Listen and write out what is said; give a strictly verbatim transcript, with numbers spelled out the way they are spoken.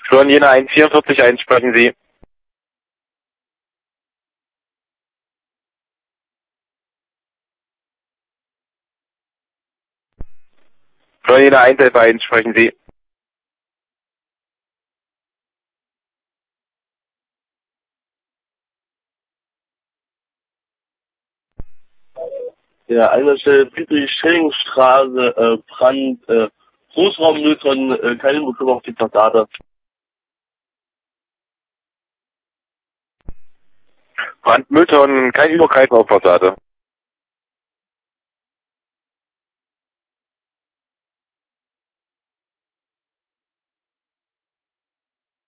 Florian Jena eins vier vier eins, sprechen Sie. Florian Jena eins elf eins, sprechen Sie. Ja, einmal Stelle Friedrich-Schilling-Straße, äh, Brand, äh, Großraum Mülltonnen, äh, keine Hinweise auf die Fassade. Brand Mülltonnen, kein Übergreifen auf Fassade.